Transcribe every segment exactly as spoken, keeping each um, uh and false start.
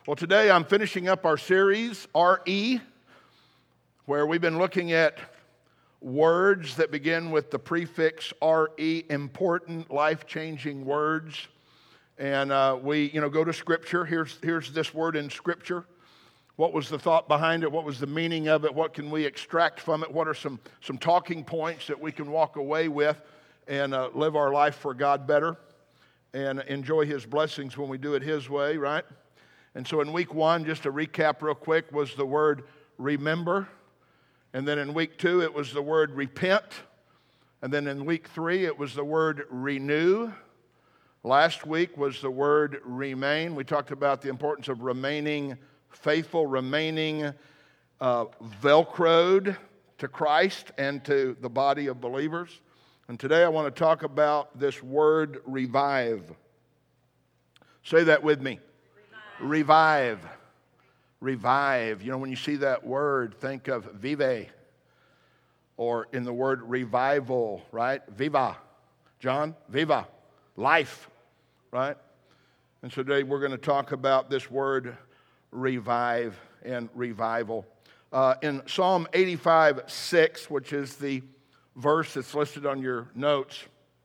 Well, today I'm finishing up our series, R E, where we've been looking at words that begin with the prefix R E, important, life-changing words. And uh, we, you know, go to Scripture. Here's, here's this word in Scripture. What was the thought behind it? What was the meaning of it? What can we extract from it? What are some, some talking points that we can walk away with and uh, live our life for God better and enjoy His blessings when we do it His way, right? And so in week one, just to recap real quick, was the word remember. And then in week two, it was the word repent. And then in week three, it was the word renew. Last week was the word remain. We talked about the importance of remaining faithful, remaining uh, velcroed to Christ and to the body of believers. And today I want to talk about this word revive. Say that with me. Revive. Revive. You know, when you see that word, think of vive. Or in the word revival, right? Viva. John, viva. Life, right? And so today we're going to talk about this word revive and revival. Uh, in Psalm eighty-five six, which is the verse that's listed on your notes,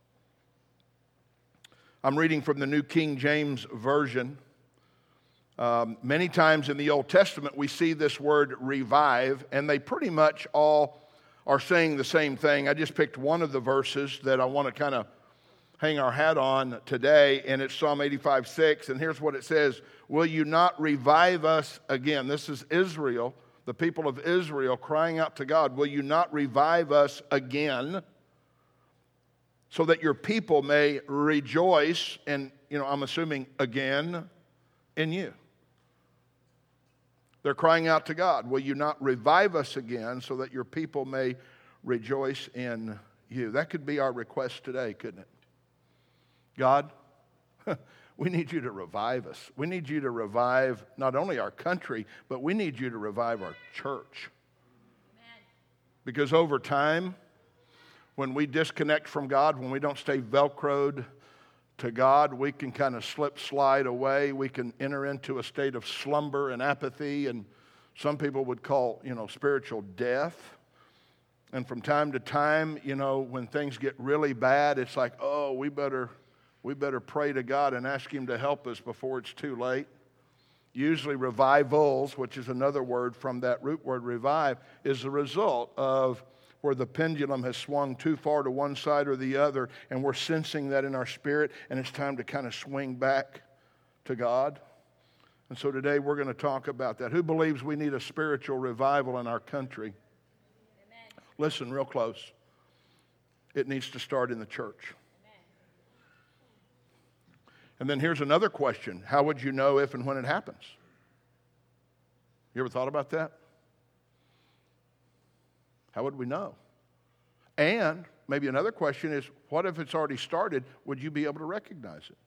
I'm reading from the New King James Version. Um, many times in the Old Testament, we see this word revive, and they pretty much all are saying the same thing. I just picked one of the verses that I want to kind of hang our hat on today, and it's Psalm eighty-five six, and here's what it says: will you not revive us again? This is Israel, the people of Israel crying out to God. Will you not revive us again so that your people may rejoice, and, you know, I'm assuming again, in you? They're crying out to God. Will you not revive us again so that your people may rejoice in you? That could be our request today, couldn't it? God, we need you to revive us. We need you to revive not only our country, but we need you to revive our church. Amen. Because over time, when we disconnect from God, when we don't stay velcroed to God, we can kind of slip, slide away. We can enter into a state of slumber and apathy, and some people would call, you know, spiritual death. And from time to time, you know, when things get really bad, it's like, oh, we better, we better pray to God and ask Him to help us before it's too late. Usually revivals, which is another word from that root word revive, is the result of where the pendulum has swung too far to one side or the other, and we're sensing that in our spirit, and it's time to kind of swing back to God. And so today we're going to talk about that. Who believes we need a spiritual revival in our country? Amen. Listen real close. It needs to start in the church. Amen. And then here's another question. How would you know if and when it happens? You ever thought about that? How would we know? And maybe another question is, what if it's already started? Would you be able to recognize it?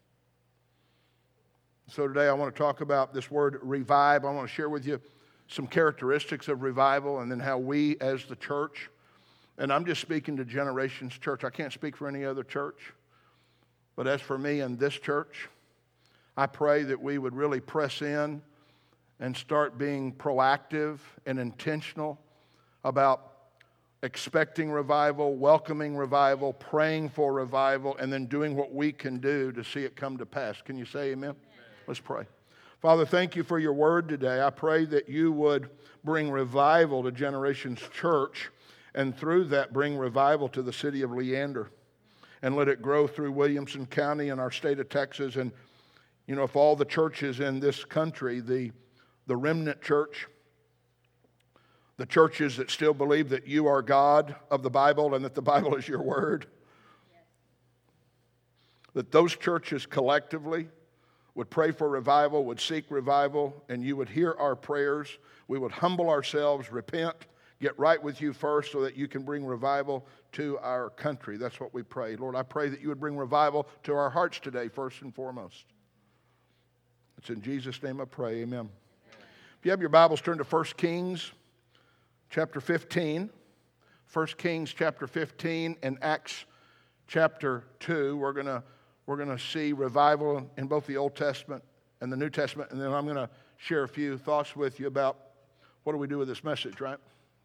So today I want to talk about this word revive. I want to share with you some characteristics of revival and then how we as the church, and I'm just speaking to Generations Church. I can't speak for any other church. But as for me and this church, I pray that we would really press in and start being proactive and intentional about expecting revival, welcoming revival, praying for revival, and then doing what we can do to see it come to pass. Can you say amen? Amen. Let's pray. Father, thank you for your word today. I pray that you would bring revival to Generations Church, and through that bring revival to the city of Leander, and let it grow through Williamson County and our state of Texas. And, you know, if all the churches in this country, the, the remnant church, the churches that still believe that you are God of the Bible and that the Bible is your word, yes, that those churches collectively would pray for revival, would seek revival, and you would hear our prayers. We would humble ourselves, repent, get right with you first so that you can bring revival to our country. That's what we pray. Lord, I pray that you would bring revival to our hearts today, first and foremost. It's in Jesus' name I pray, amen. Amen. If you have your Bibles, turn to First Kings chapter fifteen, First Kings chapter fifteen, and Acts chapter two. We're gonna we're gonna see revival in both the Old Testament and the New Testament, and then I'm gonna share a few thoughts with you about what do we do with this message, right?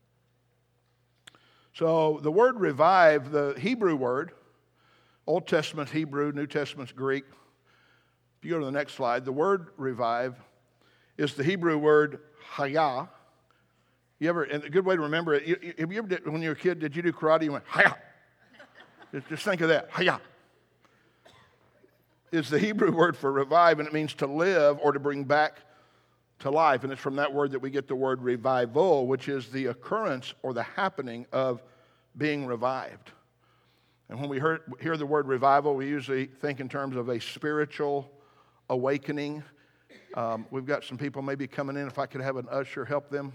So the word revive, the Hebrew word, Old Testament Hebrew, New Testament's Greek. If you go to the next slide, the word revive is the Hebrew word hayah. You ever, and a good way to remember it, you, have you ever did, when you were a kid, did you do karate? You went, hayah. Just, just think of that, hayah. Is the Hebrew word for revive, and it means to live or to bring back to life. And it's from that word that we get the word revival, which is the occurrence or the happening of being revived. And when we hear, hear the word revival, we usually think in terms of a spiritual awakening. Um, we've got some people maybe coming in. If I could have an usher help them.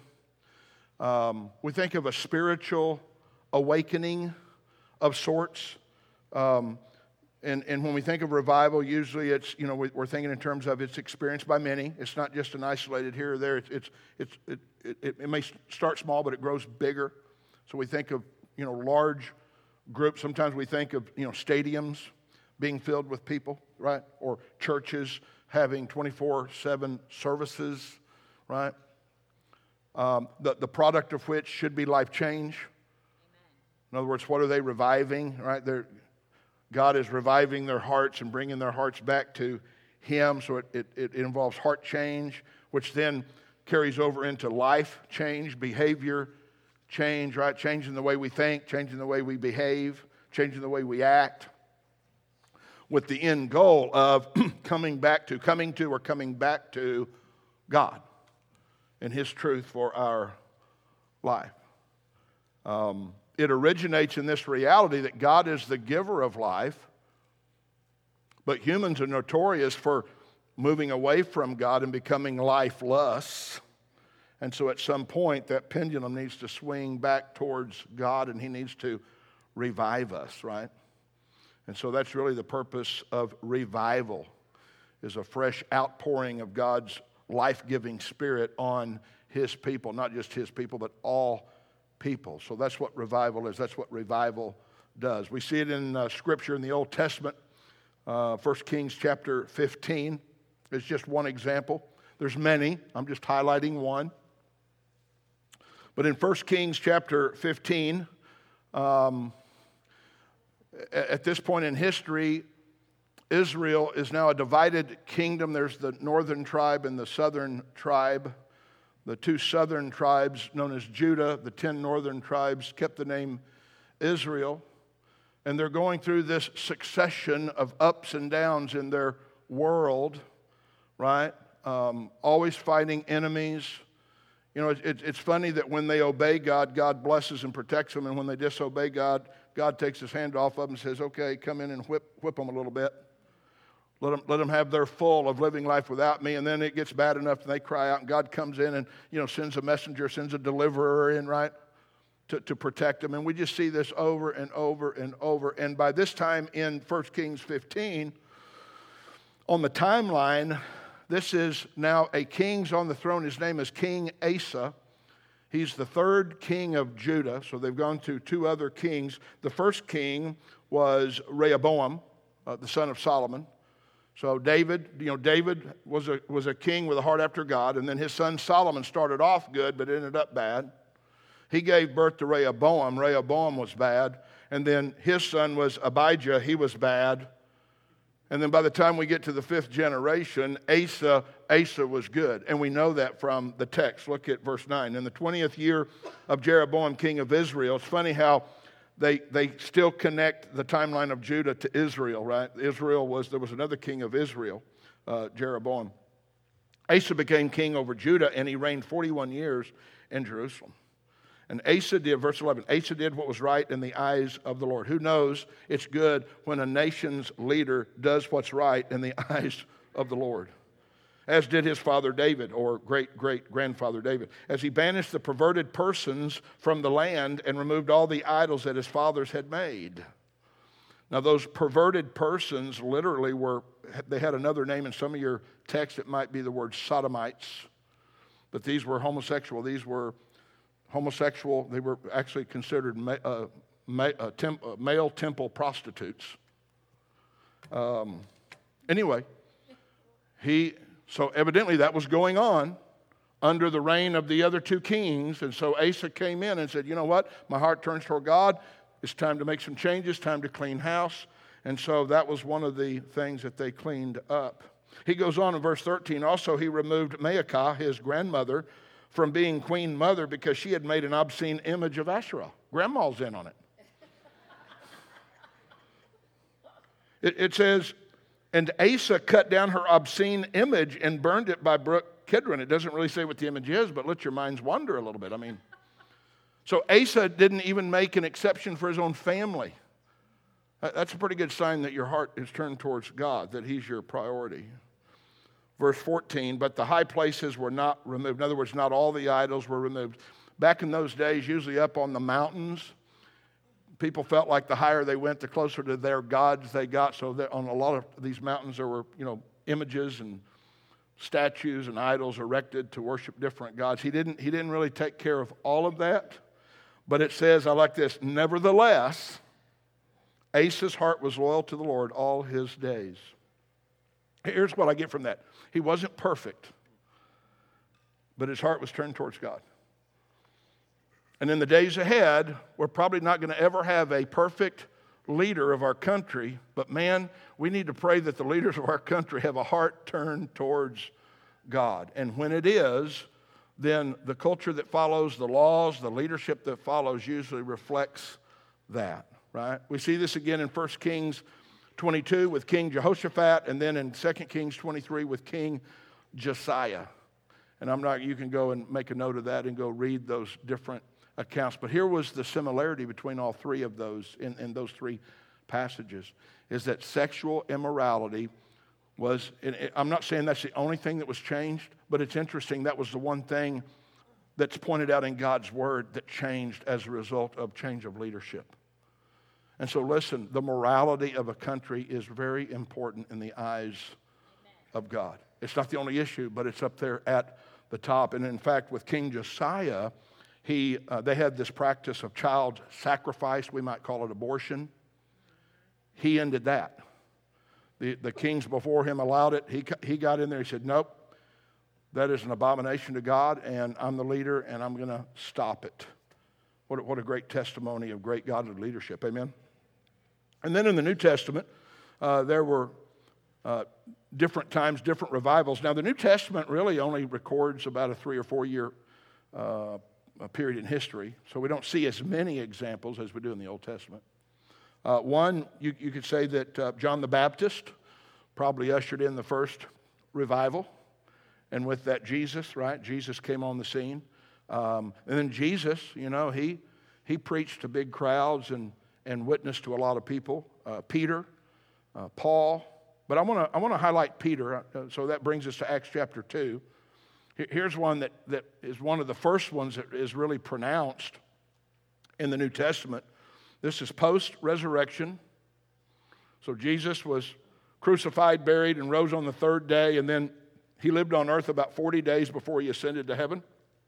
Um, we think of a spiritual awakening of sorts. Um, And, and when we think of revival, usually it's, you know, we're thinking in terms of it's experienced by many. It's not just an isolated here or there. It's, it's, it's, it, it, it may start small, but it grows bigger. So we think of, you know, large groups. Sometimes we think of, you know, stadiums being filled with people, right? Or churches having twenty-four seven services, right? Um, the, the product of which should be life change. Amen. In other words, what are they reviving, right? They're God is reviving their hearts and bringing their hearts back to Him. So it, it, it involves heart change, which then carries over into life change, behavior change, right? Changing the way we think, changing the way we behave, changing the way we act, with the end goal of coming back to, coming to or coming back to God and His truth for our life. Um, It originates in this reality that God is the giver of life, but humans are notorious for moving away from God and becoming lifeless. And so at some point, that pendulum needs to swing back towards God, and He needs to revive us, right? And so that's really the purpose of revival, is a fresh outpouring of God's life-giving Spirit on His people, not just His people, but all people. So that's what revival is. That's what revival does. We see it in uh, Scripture in the Old Testament. Uh, First Kings chapter fifteen is just one example. There's many. I'm just highlighting one. But in First Kings chapter fifteen, um, at this point in history, Israel is now a divided kingdom. There's the northern tribe and the southern tribe. The two southern tribes, known as Judah, the ten northern tribes, kept the name Israel. And they're going through this succession of ups and downs in their world, right? Um, always fighting enemies. You know, it, it, it's funny that when they obey God, God blesses and protects them. And when they disobey God, God takes His hand off of them and says, okay, come in and whip, whip them a little bit. Let them, let them have their full of living life without me, and then it gets bad enough and they cry out, and God comes in and, you know, sends a messenger, sends a deliverer in, right, to, to protect them. And we just see this over and over and over. And by this time in First Kings fifteen, on the timeline, this is now a king's on the throne. His name is King Asa. He's the third king of Judah, so they've gone to two other kings. The first king was Rehoboam, uh, the son of Solomon. So David, you know, David was a, was a king with a heart after God, and then his son Solomon started off good but ended up bad. He gave birth to Rehoboam. Rehoboam was bad. And then his son was Abijah. He was bad. And then by the time we get to the fifth generation, Asa, Asa was good. And we know that from the text. Look at verse nine. In the twentieth year of Jeroboam, king of Israel, it's funny how They they still connect the timeline of Judah to Israel, right? Israel was, there was another king of Israel, uh, Jeroboam. Asa became king over Judah, and he reigned forty-one years in Jerusalem. And Asa did, verse eleven, Asa did what was right in the eyes of the Lord. Who knows it's good when a nation's leader does what's right in the eyes of the Lord? As did his father David, or great-great-grandfather David, as he banished the perverted persons from the land and removed all the idols that his fathers had made. Now, those perverted persons literally were, they had another name. In some of your texts, it might be the word sodomites. But these were homosexual. These were homosexual. They were actually considered ma- uh, ma- uh, temp- uh, male temple prostitutes. Um, anyway, he... So evidently that was going on under the reign of the other two kings. And so Asa came in and said, you know what? My heart turns toward God. It's time to make some changes, time to clean house. And so that was one of the things that they cleaned up. He goes on in verse thirteen, also he removed Maacah, his grandmother, from being queen mother because she had made an obscene image of Asherah. Grandma's in on it. It, it says, and Asa cut down her obscene image and burned it by Brook Kidron. It doesn't really say what the image is, but let your minds wander a little bit. I mean, so Asa didn't even make an exception for his own family. That's a pretty good sign that your heart is turned towards God, that he's your priority. Verse fourteen, but the high places were not removed. In other words, not all the idols were removed. Back in those days, usually up on the mountains, people felt like the higher they went, the closer to their gods they got. So that on a lot of these mountains, there were, you know, images and statues and idols erected to worship different gods. He didn't, he didn't really take care of all of that. But it says, I like this, nevertheless, Asa's heart was loyal to the Lord all his days. Here's what I get from that. He wasn't perfect, but his heart was turned towards God. And in the days ahead, we're probably not going to ever have a perfect leader of our country, but man, we need to pray that the leaders of our country have a heart turned towards God. And when it is, then the culture that follows, the laws, the leadership that follows usually reflects that, right? We see this again in First Kings twenty-two with King Jehoshaphat, and then in Second Kings twenty-three with King Josiah. And I'm not, you can go and make a note of that and go read those different accounts. But here was the similarity between all three of those, in, in those three passages, is that sexual immorality was, and I'm not saying that's the only thing that was changed, but it's interesting, that was the one thing that's pointed out in God's word that changed as a result of change of leadership. And so listen, the morality of a country is very important in the eyes of God. It's not the only issue, but it's up there at the top. And in fact, with King Josiah, he, uh, they had this practice of child sacrifice. We might call it abortion. He ended that. The, the kings before him allowed it. He, he got in there. He said, nope, that is an abomination to God, and I'm the leader, and I'm going to stop it. What, what a great testimony of great godly leadership. Amen? And then in the New Testament, uh, there were uh, different times, different revivals. Now, the New Testament really only records about a three or four year uh, period in history, so we don't see as many examples as we do in the Old Testament. Uh, one, you, you could say that uh, John the Baptist probably ushered in the first revival, and with that Jesus, right? Jesus came on the scene. Um, and then Jesus, you know, he he preached to big crowds and, and witnessed to a lot of people. Uh, Peter, uh, Paul. But I want to I want to highlight Peter, uh, so that brings us to Acts chapter two. Here's one that, that is one of the first ones that is really pronounced in the New Testament. This is post-resurrection. So Jesus was crucified, buried, and rose on the third day, and then he lived on earth about forty days before he ascended to heaven.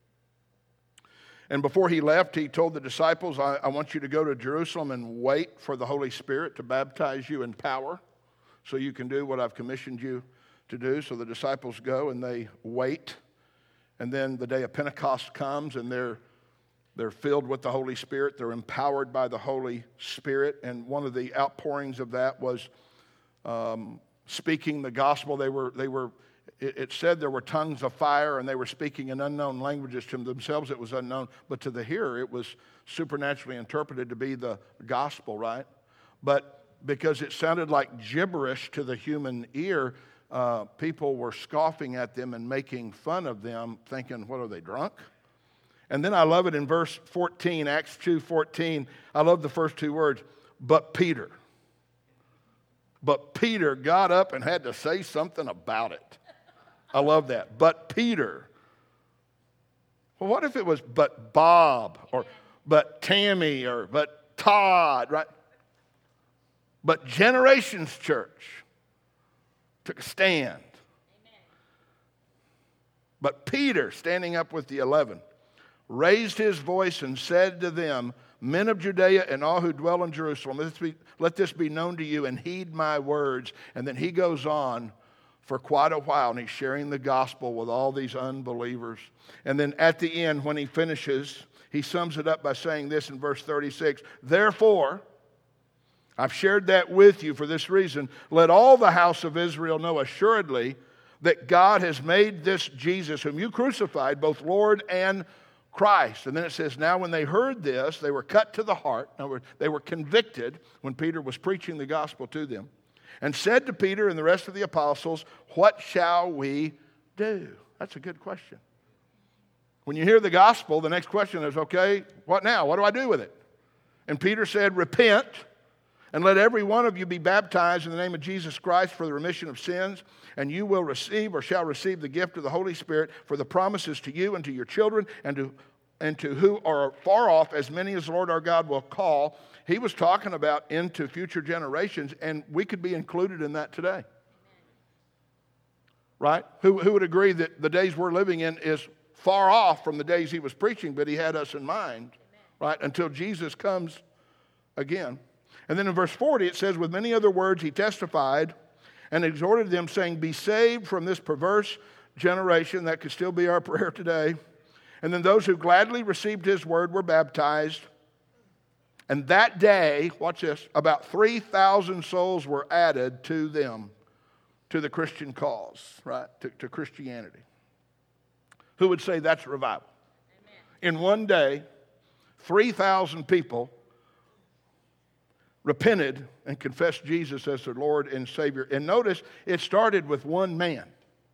And before he left, he told the disciples, I, I want you to go to Jerusalem and wait for the Holy Spirit to baptize you in power so you can do what I've commissioned you to do. So the disciples go and they wait. And then the day of Pentecost comes and they're, they're filled with the Holy Spirit. They're empowered by the Holy Spirit. And one of the outpourings of that was um, speaking the gospel. They were, they were It said there were tongues of fire and they were speaking in unknown languages. To themselves it was unknown, but to the hearer it was supernaturally interpreted to be the gospel, right? But because it sounded like gibberish to the human ear, uh, people were scoffing at them and making fun of them, thinking, what, are they drunk? And then I love it in verse fourteen, Acts two fourteen. I love the first two words, but Peter. But Peter got up and had to say something about it. I love that. But Peter. Well, what if it was but Bob or but Tammy or but Todd, right? But Generations Church took a stand. Amen. But Peter, standing up with the eleven, raised his voice and said to them, men of Judea and all who dwell in Jerusalem, let this be, let this be known to you and heed my words. And then he goes on for quite a while, and he's sharing the gospel with all these unbelievers. And then at the end, when he finishes, he sums it up by saying this in verse thirty-six, "Therefore, I've shared that with you for this reason. Let all the house of Israel know assuredly that God has made this Jesus, whom you crucified, both Lord and Christ." And then it says, "Now when they heard this, they were cut to the heart." In other words, they were convicted when Peter was preaching the gospel to them, and said to Peter and the rest of the apostles, "What shall we do?" That's a good question. When you hear the gospel, the next question is, okay, what now? What do I do with it? And Peter said, "Repent, and let every one of you be baptized in the name of Jesus Christ for the remission of sins, and you will receive or shall receive the gift of the Holy Spirit, for the promises to you and to your children and to, and to who are far off, as many as the Lord our God will call." He was talking about into future generations, and we could be included in that today. Right? Who, who would agree that the days we're living in is far off from the days he was preaching, but he had us in mind, right, until Jesus comes again. And then in verse forty, it says, "With many other words he testified and exhorted them, saying, Be saved from this perverse generation." That could still be our prayer today. "And then those who gladly received his word were baptized. And that day," watch this, "about three thousand souls were added to them," to the Christian cause, right, to, to Christianity. Who would say that's revival? Amen. In one day, three thousand people repented and confessed Jesus as their Lord and Savior. And notice, it started with one man.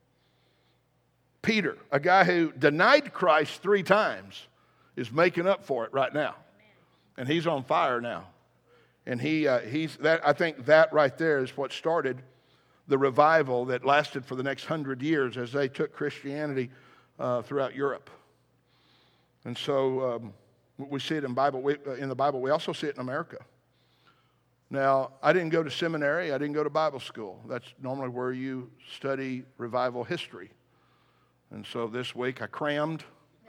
Peter, a guy who denied Christ three times, is making up for it right now. And he's on fire now. And he, uh, he's that. I think that right there is what started the revival that lasted for the next hundred years as they took Christianity uh, throughout Europe. And so um, we see it in Bible. We, uh, in the Bible. We also see it in America. Now, I didn't go to seminary. I didn't go to Bible school. That's normally where you study revival history. And so this week I crammed.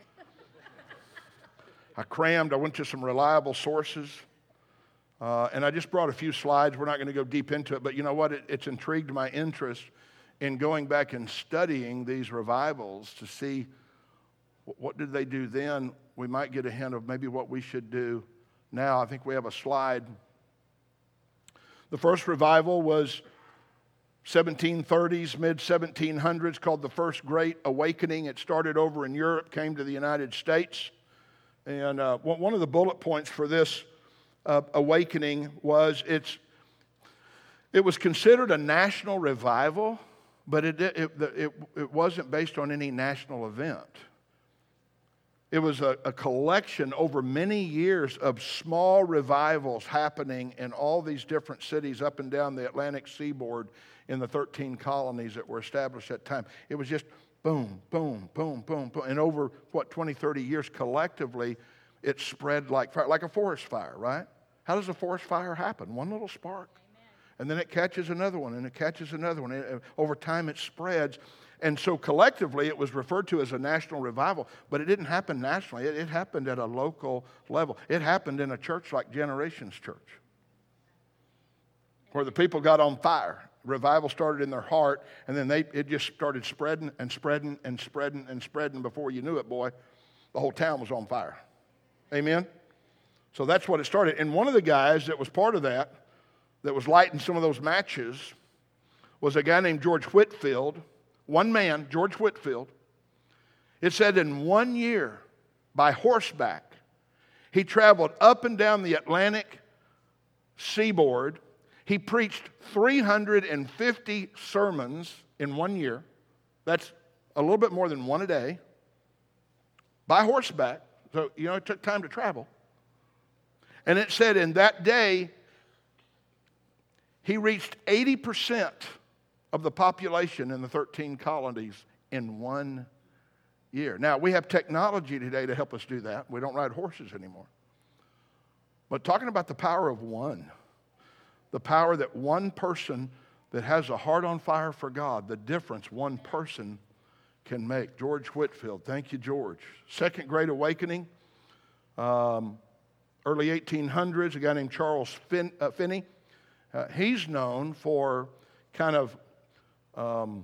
I crammed. I went to some reliable sources. Uh, and I just brought a few slides. We're not going to go deep into it. But you know what? It, it's intrigued my interest in going back and studying these revivals to see what did they do then. We might get a hint of maybe what we should do now. I think we have a slide. The first revival was seventeen thirties, mid seventeen hundreds, called the First Great Awakening. It started over in Europe, came to the United States. And uh, one of the bullet points for this uh, awakening was it's, it was considered a national revival, but it, it, it, it wasn't based on any national event. It was a, a collection over many years of small revivals happening in all these different cities up and down the Atlantic seaboard in the thirteen colonies that were established at the time. It was just boom, boom, boom, boom, boom. And over, what, twenty, thirty years collectively, it spread like fire, like a forest fire, right? How does a forest fire happen? One little spark. Amen. And then it catches another one, and it catches another one. And over time, it spreads. And so collectively, it was referred to as a national revival, but it didn't happen nationally. It, it happened at a local level. It happened in a church like Generations Church, where the people got on fire. Revival started in their heart, and then they it just started spreading and spreading and spreading and spreading. Before you knew it, boy, the whole town was on fire. Amen? So that's what it started. And one of the guys that was part of that, that was lighting some of those matches, was a guy named George Whitefield. One man, George Whitefield. It said in one year, by horseback, he traveled up and down the Atlantic seaboard. He preached three hundred fifty sermons in one year. That's a little bit more than one a day. By horseback. So, you know, it took time to travel. And it said in that day, he reached eighty percent of the population in the thirteen colonies in one year. Now, we have technology today to help us do that. We don't ride horses anymore. But talking about the power of one, the power that one person that has a heart on fire for God, the difference one person can make. George Whitefield. Thank you, George. Second Great Awakening, um, early eighteen hundreds, a guy named Charles Fin- uh, Finney. Uh, he's known for kind of um,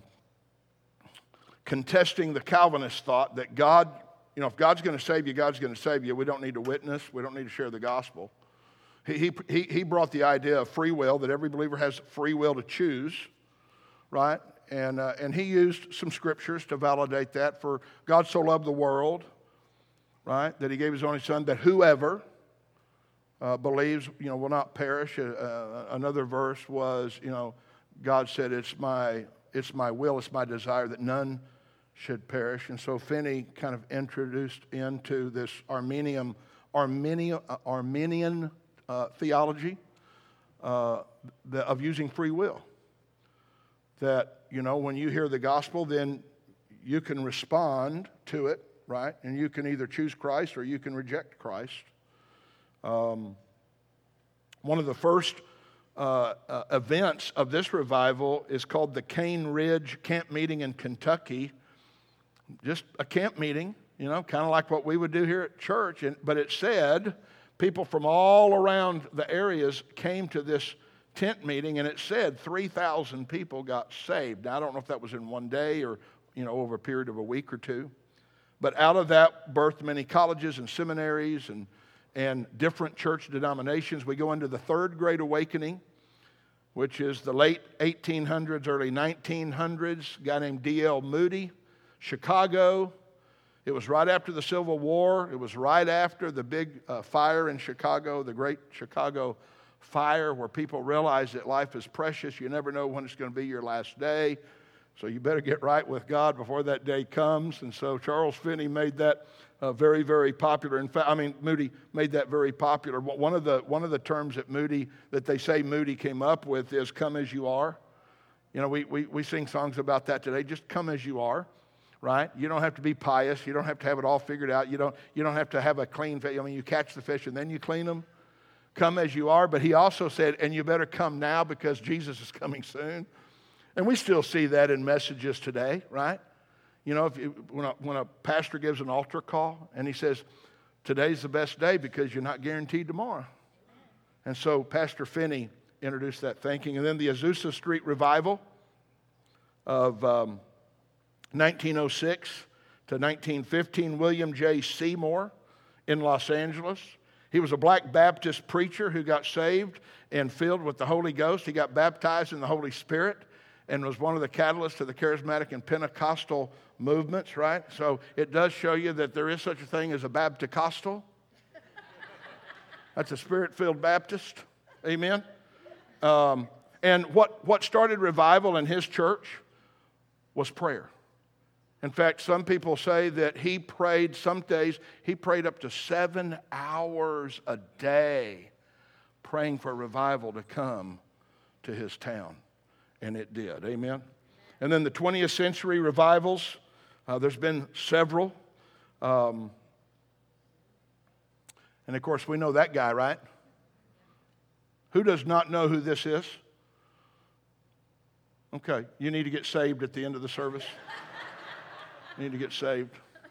contesting the Calvinist thought that God, you know, if God's going to save you, God's going to save you. We don't need to witness. We don't need to share the gospel. He, he, he brought the idea of free will, that every believer has free will to choose, right? And, uh, and he used some scriptures to validate that. For God so loved the world, right, that he gave his only son, that whoever uh, believes, you know, will not perish. Uh, uh, another verse was, you know, God said, it's my, it's my will, it's my desire that none should perish. And so Finney kind of introduced into this Armenian, Armenian, uh, Armenian uh, theology uh, the, of using free will. That, you know, when you hear the gospel, then you can respond to it, right? And you can either choose Christ or you can reject Christ. Um, one of the first uh, uh, events of this revival is called the Cane Ridge Camp Meeting in Kentucky. Just a camp meeting, you know, kind of like what we would do here at church. And, but it said people from all around the areas came to this tent meeting, and it said three thousand people got saved. Now, I don't know if that was in one day or, you know, over a period of a week or two. But out of that birthed many colleges and seminaries and, and different church denominations. We go into the Third Great Awakening, which is the late eighteen hundreds, early nineteen hundreds. A guy named D L Moody, Chicago. It was right after the Civil War. It was right after the big uh, fire in Chicago, the Great Chicago Fire, where people realize that life is precious. You never know when it's going to be your last day. So you better get right with God before that day comes. And so Charles Finney made that uh, very, very popular. In fact, I mean, Moody made that very popular. One of the one of the terms that Moody, that they say Moody came up with is "come as you are." You know, we we we sing songs about that today. Just come as you are, right? You don't have to be pious. You don't have to have it all figured out. You don't you don't have to have a clean fish. I mean, you catch the fish and then you clean them. Come as you are. But he also said, and you better come now because Jesus is coming soon. And we still see that in messages today, right? You know, if you, when, a, when a pastor gives an altar call and he says, today's the best day because you're not guaranteed tomorrow. And so Pastor Finney introduced that thinking. And then the Azusa Street Revival of um, nineteen oh six to nineteen fifteen, William J. Seymour in Los Angeles. He was a black Baptist preacher who got saved and filled with the Holy Ghost. He got baptized in the Holy Spirit and was one of the catalysts to the charismatic and Pentecostal movements, right? So it does show you that there is such a thing as a Bapticostal. That's a Spirit-filled Baptist. Amen? Um, and what, what started revival in his church was prayer. In fact, some people say that he prayed, some days, he prayed up to seven hours a day praying for revival to come to his town. And it did. Amen? And then the twentieth century revivals, uh, there's been several. Um, and of course, we know that guy, right? Who does not know who this is? Okay, you need to get saved at the end of the service. You need to get saved.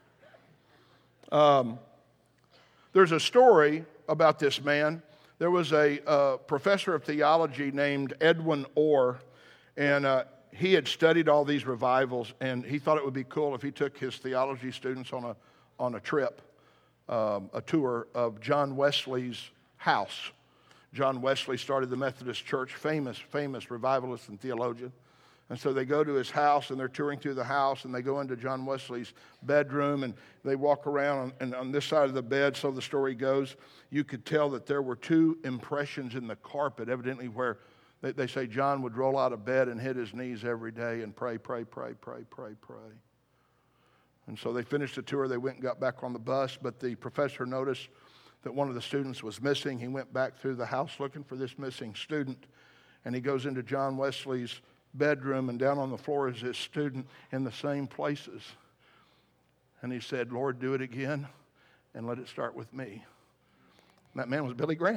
Um, there's a story about this man. There was a uh, professor of theology named Edwin Orr, and uh, he had studied all these revivals, and he thought it would be cool if he took his theology students on a on a trip, um, a tour of John Wesley's house. John Wesley started the Methodist Church, famous, famous revivalist and theologian. And so they go to his house, and they're touring through the house, and they go into John Wesley's bedroom, and they walk around, and on this side of the bed, so the story goes, you could tell that there were two impressions in the carpet, evidently where they, they say John would roll out of bed and hit his knees every day and pray, pray, pray, pray, pray, pray. And so they finished the tour. They went and got back on the bus, but the professor noticed that one of the students was missing. He went back through the house looking for this missing student, and he goes into John Wesley's bedroom, and down on the floor is his student in the same places. And he said, Lord, do it again, and let it start with me. And that man was Billy Graham.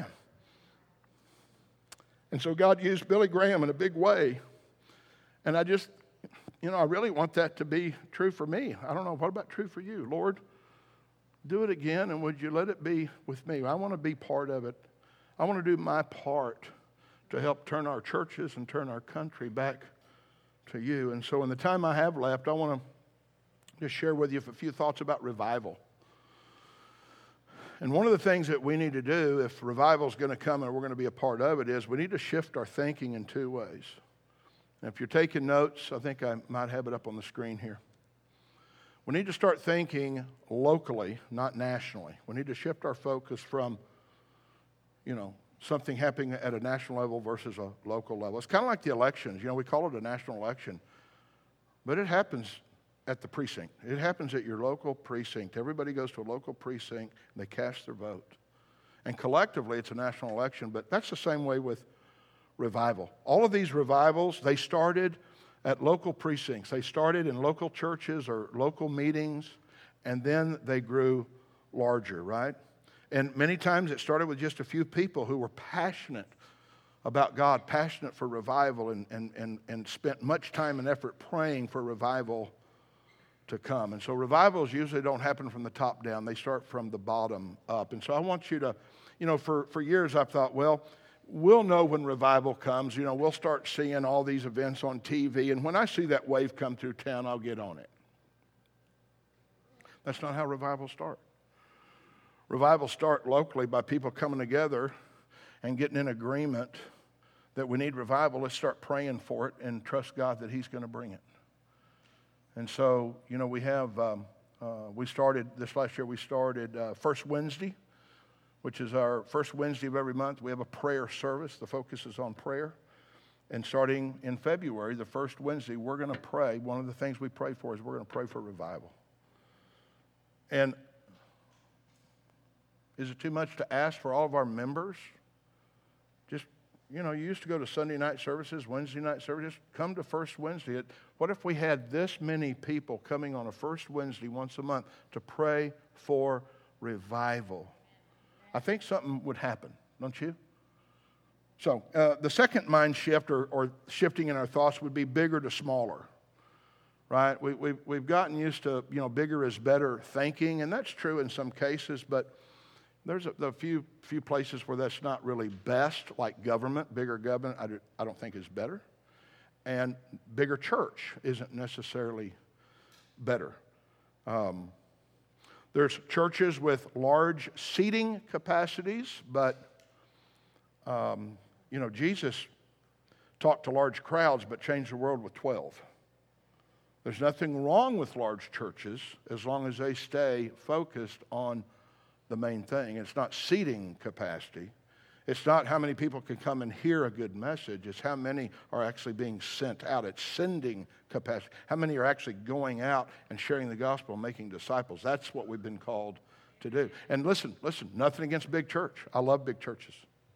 And so God used Billy Graham in a big way. And I just, you know, I really want that to be true for me. I don't know, what about true for you? Lord, do it again, and would you let it be with me? I want to be part of it. I want to do my part to help turn our churches and turn our country back to you. And so in the time I have left, I want to just share with you a few thoughts about revival. And one of the things that we need to do if revival is going to come and we're going to be a part of it is we need to shift our thinking in two ways. And if you're taking notes, I think I might have it up on the screen here. We need to start thinking locally, not nationally. We need to shift our focus from, you know, something happening at a national level versus a local level. It's kind of like the elections. You know, we call it a national election, but it happens at the precinct. It happens at your local precinct. Everybody goes to a local precinct and they cast their vote. And collectively, it's a national election, but that's the same way with revival. All of these revivals, they started at local precincts. They started in local churches or local meetings, and then they grew larger, right? And many times it started with just a few people who were passionate about God, passionate for revival, and, and, and, and spent much time and effort praying for revival to come. And so revivals usually don't happen from the top down. They start from the bottom up. And so I want you to, you know, for, for years I've thought, well, we'll know when revival comes. You know, we'll start seeing all these events on T V. And when I see that wave come through town, I'll get on it. That's not how revivals start. Revivals start locally by people coming together and getting in agreement that we need revival. Let's start praying for it and trust God that He's going to bring it. And so, you know, we have, um, uh, we started, this last year we started uh, First Wednesday, which is our first Wednesday of every month. We have a prayer service. The focus is on prayer. And starting in February, the first Wednesday, we're going to pray. One of the things we pray for is we're going to pray for revival. And is it too much to ask for all of our members? Just, you know, you used to go to Sunday night services, Wednesday night services. Come to First Wednesday. What if we had this many people coming on a First Wednesday once a month to pray for revival? I think something would happen, don't you? So uh, the second mind shift or, or shifting in our thoughts would be bigger to smaller, right? We, we've, we've gotten used to, you know, bigger is better thinking, and that's true in some cases, but there's a, a few few places where that's not really best, like government. Bigger government, I, do, I don't think is better. And bigger church isn't necessarily better. Um, there's churches with large seating capacities, but, um, you know, Jesus talked to large crowds but changed the world with twelve. There's nothing wrong with large churches as long as they stay focused on the main thing. It's not seating capacity. It's not how many people can come and hear a good message. It's how many are actually being sent out. It's sending capacity. How many are actually going out and sharing the gospel and making disciples. That's what we've been called to do. And listen, listen, nothing against big church. I love big churches.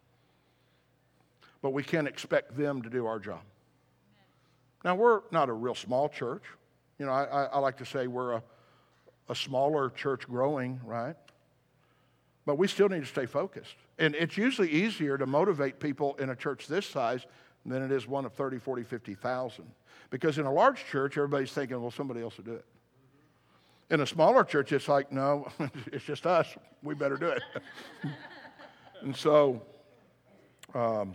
But we can't expect them to do our job. Now, we're not a real small church. You know, I, I, I like to say we're a, a smaller church growing, right? But we still need to stay focused. And it's usually easier to motivate people in a church this size than it is one of thirty, forty, fifty thousand. Because in a large church, everybody's thinking, well, somebody else will do it. In a smaller church, it's like, no, it's just us. We better do it. And so um,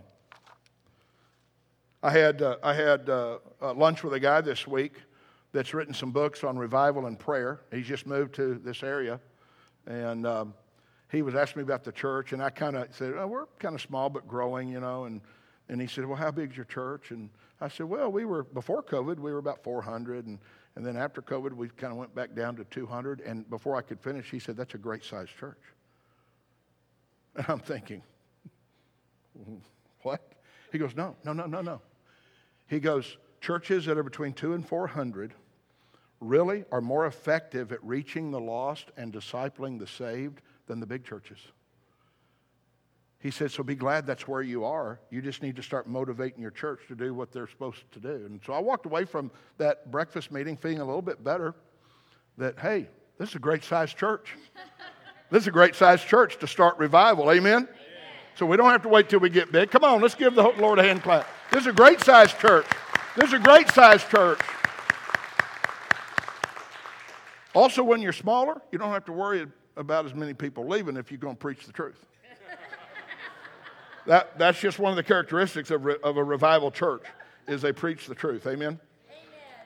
I had, uh, I had uh, uh, lunch with a guy this week that's written some books on revival and prayer. He's just moved to this area. And um, he was asking me about the church, and I kind of said, oh, we're kind of small but growing, you know. And, and he said, well, how big's your church? And I said, well, we were, before COVID, we were about four hundred. And, and then after COVID, we kind of went back down to two hundred. And before I could finish, he said, that's a great-sized church. And I'm thinking, what? He goes, no, no, no, no, no. He goes, churches that are between two and four hundred really are more effective at reaching the lost and discipling the saved than the big churches. He said, so be glad that's where you are. You just need to start motivating your church to do what they're supposed to do. And so I walked away from that breakfast meeting feeling a little bit better that, hey, this is a great-sized church. This is a great-sized church to start revival. Amen? Amen? So we don't have to wait till we get big. Come on, let's give the Lord a hand clap. This is a great-sized church. This is a great-sized church. Also, when you're smaller, you don't have to worry about as many people leaving if you're going to preach the truth. that, that's just one of the characteristics of, re, of a revival church, is they preach the truth. Amen?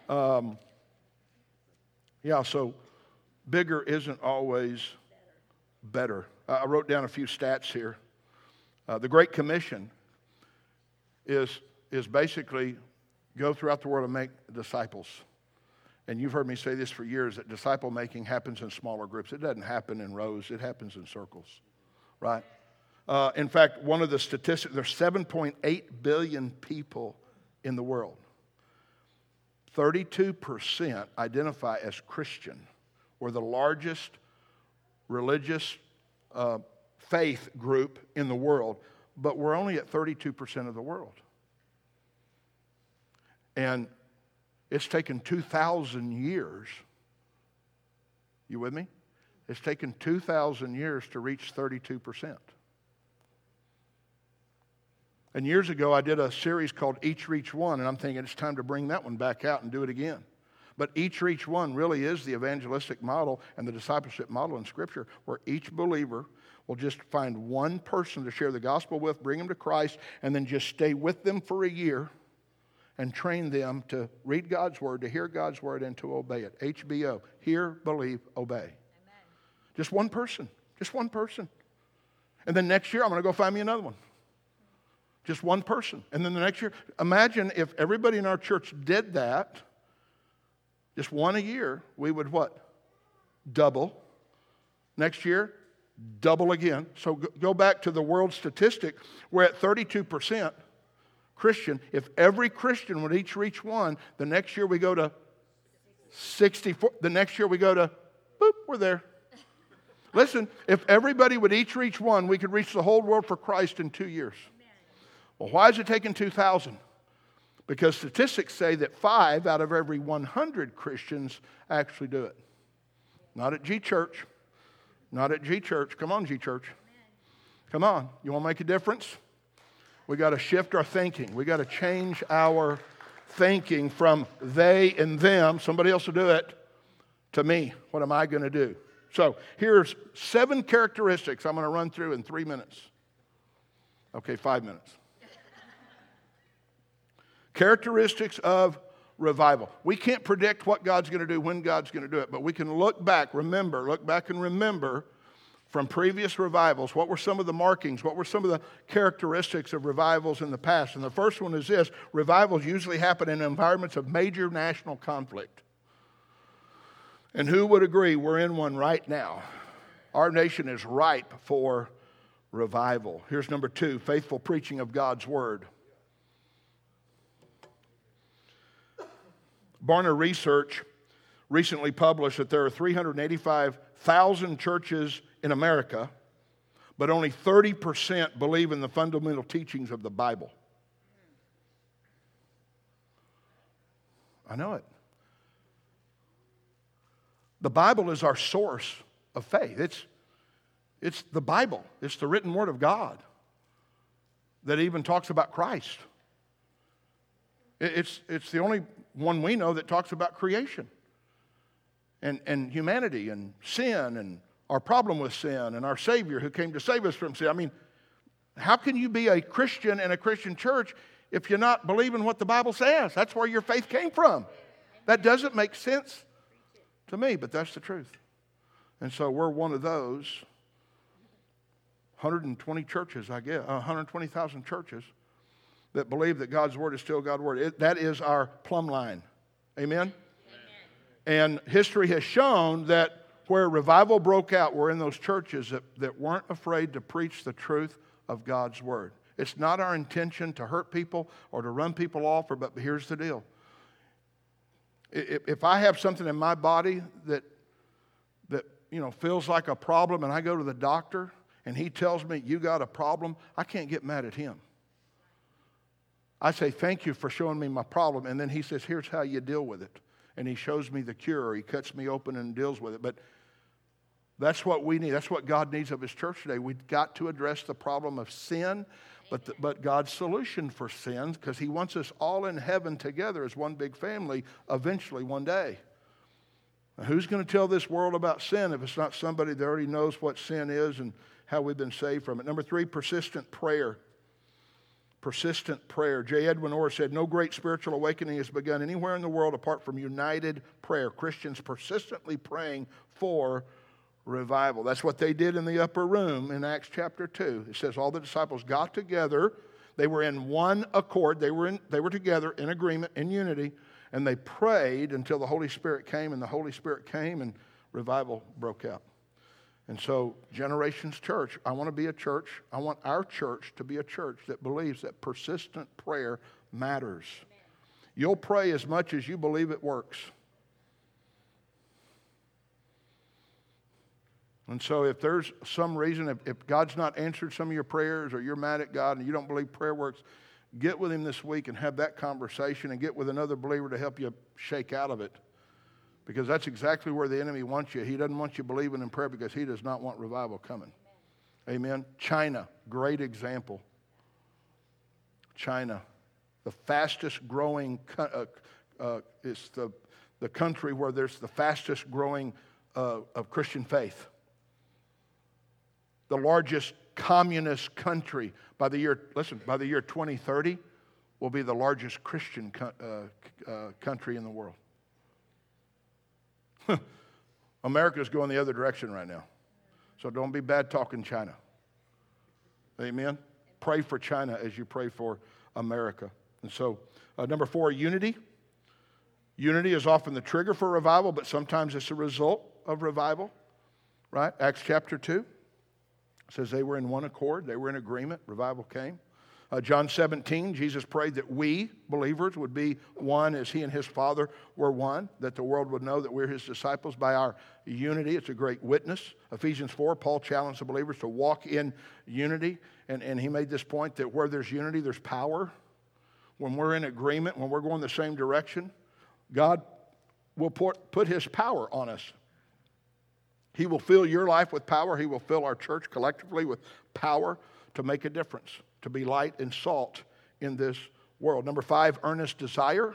Um, yeah, so bigger isn't always better. Uh, I wrote down a few stats here. Uh, the Great Commission is, is basically go throughout the world and make disciples. And you've heard me say this for years, that disciple making happens in smaller groups. It doesn't happen in rows. It happens in circles, right? Uh, in fact, one of the statistics, there's seven point eight billion people in the world. thirty-two percent identify as Christian. We're the largest religious uh, faith group in the world, but we're only at thirty-two percent of the world. And it's taken two thousand years. You with me? It's taken two thousand years to reach thirty-two percent. And years ago, I did a series called Each Reach One, and I'm thinking it's time to bring that one back out and do it again. But Each Reach One really is the evangelistic model and the discipleship model in Scripture, where each believer will just find one person to share the gospel with, bring them to Christ, and then just stay with them for a year and train them to read God's Word, to hear God's Word, and to obey it. H B O, hear, believe, obey. Amen. Just one person, just one person. And then next year, I'm going to go find me another one. Just one person. And then the next year, imagine if everybody in our church did that, just one a year, we would what? Double. Next year, double again. So go back to the world statistic. We're at thirty-two percent Christian. If every Christian would each reach one, the next year we go to sixty-four. The next year we go to, boop, we're there. Listen, if everybody would each reach one, we could reach the whole world for Christ in two years. Well, why is it taking two thousand? Because statistics say that five out of every one hundred Christians actually do it. Not at G Church. Not at G Church. Come on, G Church. Come on. You want to make a difference? We got to shift our thinking. We got to change our thinking from they and them, somebody else will do it, to me. What am I going to do? So here's seven characteristics I'm going to run through in three minutes. Okay, five minutes. Characteristics of revival. We can't predict what God's going to do, when God's going to do it, but we can look back, remember, look back and remember from previous revivals, what were some of the markings, what were some of the characteristics of revivals in the past. And the first one is this: revivals usually happen in environments of major national conflict. And who would agree we're in one right now? Our nation is ripe for revival. Here's number two: faithful preaching of God's Word. Barna Research recently published that there are three hundred eighty-five thousand churches in America, but only thirty percent believe in the fundamental teachings of the Bible. I know it. The Bible is our source of faith. It's, it's the Bible. It's the written Word of God that even talks about Christ. It's, it's the only one we know that talks about creation and, and humanity and sin and our problem with sin and our Savior who came to save us from sin. I mean, how can you be a Christian in a Christian church if you're not believing what the Bible says? That's where your faith came from. That doesn't make sense to me, but that's the truth. And so we're one of those one hundred twenty churches, I guess, one hundred twenty thousand churches that believe that God's Word is still God's Word. It, that is our plumb line. Amen? Amen? And history has shown that where revival broke out were in those churches that, that weren't afraid to preach the truth of God's Word. It's not our intention to hurt people or to run people off, or, but here's the deal. If, if I have something in my body that, that you know, feels like a problem, and I go to the doctor and he tells me, you got a problem, I can't get mad at him. I say, thank you for showing me my problem. And then he says, here's how you deal with it. And he shows me the cure, or he cuts me open and deals with it. But that's what we need. That's what God needs of His church today. We've got to address the problem of sin, but, the, but God's solution for sin, because He wants us all in heaven together as one big family eventually one day. Now, who's going to tell this world about sin if it's not somebody that already knows what sin is and how we've been saved from it? Number three, persistent prayer. Persistent prayer. J. Edwin Orr said, no great spiritual awakening has begun anywhere in the world apart from united prayer. Christians persistently praying for revival. That's what they did in the upper room in Acts chapter two. It says all the disciples got together. They were in one accord. They were, in, they were together in agreement, in unity, and they prayed until the Holy Spirit came, and the Holy Spirit came, and revival broke out. And so, Generations Church, I want to be a church. I want our church to be a church that believes that persistent prayer matters. Amen. You'll pray as much as you believe it works. And so if there's some reason, if, if God's not answered some of your prayers or you're mad at God and you don't believe prayer works, get with Him this week and have that conversation and get with another believer to help you shake out of it. Because that's exactly where the enemy wants you. He doesn't want you believing in prayer because he does not want revival coming. Amen. Amen. China, great example. China, the fastest growing, uh, uh, it's the, the country where there's the fastest growing uh, of Christian faith. The largest communist country by the year, listen, by the year twenty thirty will be the largest Christian co- uh, uh, country in the world. America's going the other direction right now. So don't be bad talking China. Amen? Pray for China as you pray for America. And so, uh, number four, unity. Unity is often the trigger for revival, but sometimes it's a result of revival. Right? Acts chapter two says they were in one accord. They were in agreement. Revival came. Uh, John seventeen, Jesus prayed that we, believers, would be one as He and His Father were one, that the world would know that we're His disciples by our unity. It's a great witness. Ephesians four, Paul challenged the believers to walk in unity, and, and he made this point that where there's unity, there's power. When we're in agreement, when we're going the same direction, God will put, put His power on us. He will fill your life with power. He will fill our church collectively with power to make a difference, to be light and salt in this world. Number five, earnest desire.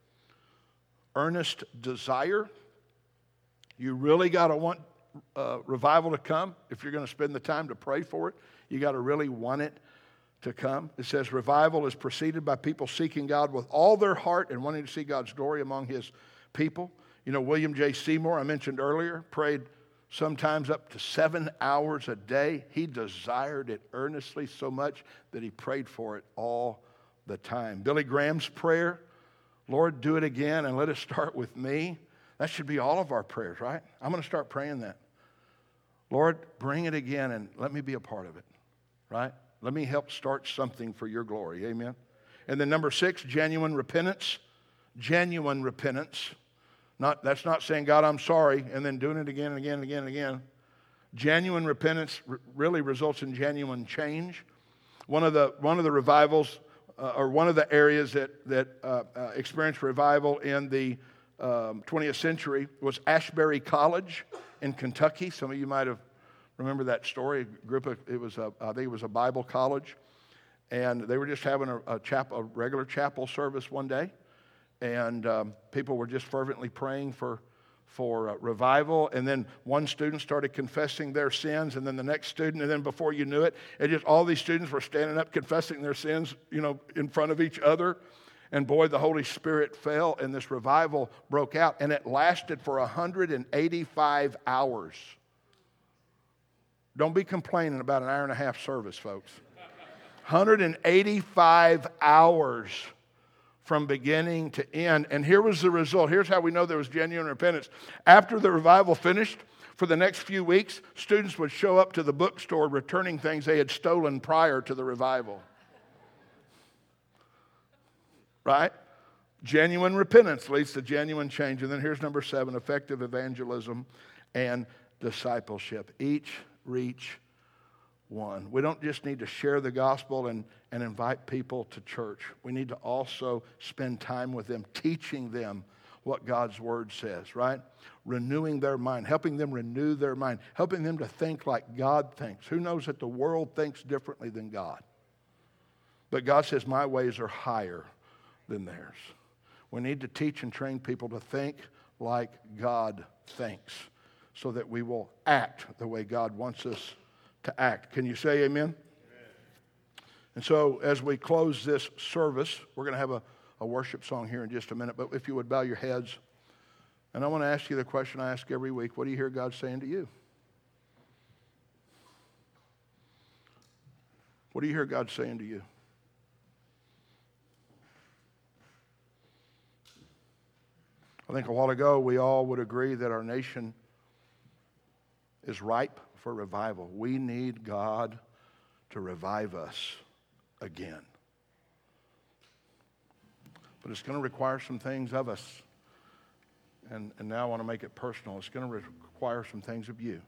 Earnest desire. You really got to want uh, revival to come. If you're going to spend the time to pray for it, you got to really want it to come. It says revival is preceded by people seeking God with all their heart and wanting to see God's glory among His people. You know, William J. Seymour, I mentioned earlier, prayed sometimes up to seven hours a day. He desired it earnestly so much that he prayed for it all the time. Billy Graham's prayer, Lord, do it again and let it start with me. That should be all of our prayers, right? I'm going to start praying that. Lord, bring it again and let me be a part of it, right? Let me help start something for your glory, amen? And then number six, genuine repentance. Genuine repentance. Not, that's not saying, God, I'm sorry, and then doing it again and again and again and again. Genuine repentance r- really results in genuine change. One of the, one of the revivals, uh, or one of the areas that, that uh, uh, experienced revival in the um, twentieth century was Ashbury College in Kentucky. Some of you might have remember that story. A group of, it was a, I think it was a Bible college, and they were just having a, a, chapel, a regular chapel service one day. And um, people were just fervently praying for, for uh, revival. And then one student started confessing their sins, and then the next student, and then before you knew it, it just all these students were standing up confessing their sins, you know, in front of each other. And boy, the Holy Spirit fell, and this revival broke out, and it lasted for one hundred eighty-five hours. Don't be complaining about an hour and a half service, folks. one hundred eighty-five hours. From beginning to end. And here was the result. Here's how we know there was genuine repentance. After the revival finished, for the next few weeks, students would show up to the bookstore returning things they had stolen prior to the revival. Right? Genuine repentance leads to genuine change. And then here's number seven, effective evangelism and discipleship. Each reach one. We don't just need to share the gospel and, and invite people to church. We need to also spend time with them, teaching them what God's word says, right? Renewing their mind, helping them renew their mind, helping them to think like God thinks. Who knows that the world thinks differently than God? But God says, my ways are higher than theirs. We need to teach and train people to think like God thinks so that we will act the way God wants us to act. Can you say amen? Amen? And so as we close this service, we're going to have a, a worship song here in just a minute. But if you would bow your heads. And I want to ask you the question I ask every week. What do you hear God saying to you? What do you hear God saying to you? I think a while ago we all would agree that our nation is ripe for revival. We need God to revive us again. But it's going to require some things of us. And, and now I want to make it personal. It's going to require some things of you.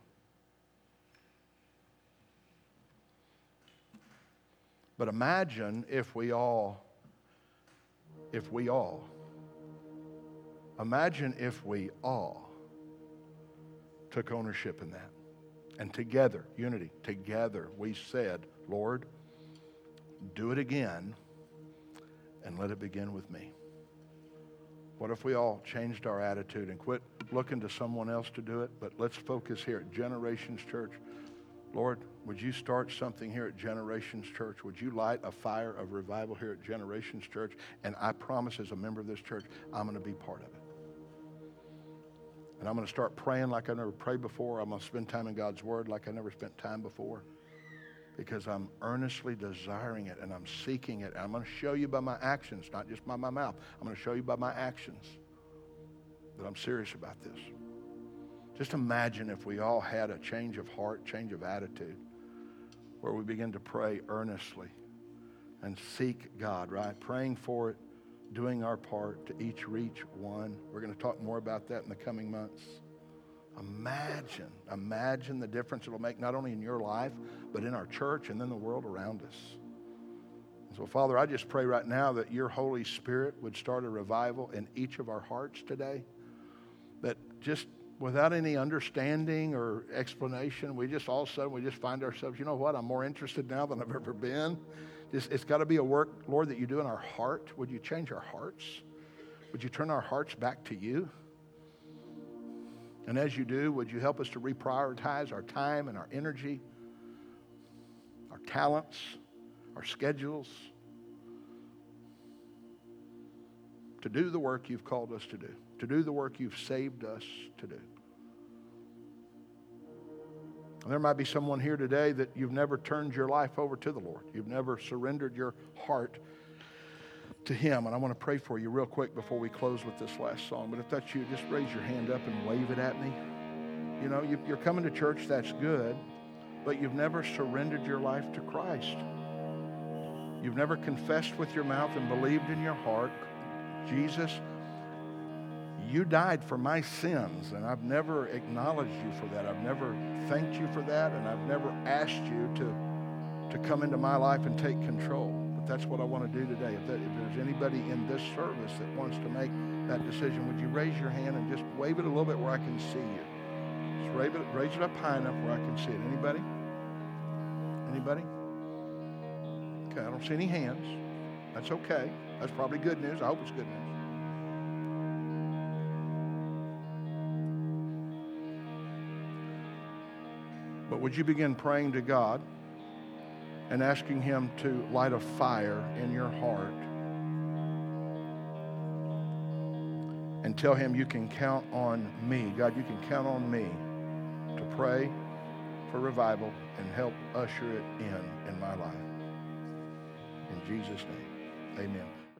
But imagine if we all, if we all, imagine if we all took ownership in that. And together, unity, together we said, Lord, do it again and let it begin with me. What if we all changed our attitude and quit looking to someone else to do it, but let's focus here at Generations Church. Lord, would you start something here at Generations Church? Would you light a fire of revival here at Generations Church? And I promise as a member of this church, I'm going to be part of it. And I'm going to start praying like I never prayed before. I'm going to spend time in God's Word like I never spent time before. Because I'm earnestly desiring it and I'm seeking it. And I'm going to show you by my actions, not just by my mouth. I'm going to show you by my actions that I'm serious about this. Just imagine if we all had a change of heart, change of attitude, where we begin to pray earnestly and seek God, right? Praying for it, doing our part to each reach one. We're going to talk more about that in the coming months. Imagine, imagine the difference it'll make not only in your life, but in our church and in the world around us. So, Father, I just pray right now that your Holy Spirit would start a revival in each of our hearts today. That just without any understanding or explanation, we just all of a sudden, we just find ourselves, you know what, I'm more interested now than I've ever been. Just, it's got to be a work, Lord, that you do in our heart. Would you change our hearts? Would you turn our hearts back to you? And as you do, would you help us to reprioritize our time and our energy, our talents, our schedules, to do the work you've called us to do, to do the work you've saved us to do. And there might be someone here today that you've never turned your life over to the Lord. You've never surrendered your heart to Him. And I want to pray for you real quick before we close with this last song. But if that's you, just raise your hand up and wave it at me. You know, you, you're coming to church, that's good, but you've never surrendered your life to Christ. You've never confessed with your mouth and believed in your heart, Jesus, you died for my sins, and I've never acknowledged you for that. I've never thanked you for that, and I've never asked you to, to come into my life and take control. But that's what I want to do today. If, that, if there's anybody in this service that wants to make that decision, would you raise your hand and just wave it a little bit where I can see you? Just raise it, raise it up high enough where I can see it. Anybody? Anybody? Okay, I don't see any hands. That's okay. That's probably good news. I hope it's good news. But would you begin praying to God and asking Him to light a fire in your heart and tell Him you can count on me. God, you can count on me to pray for revival and help usher it in in my life. In Jesus' name, amen.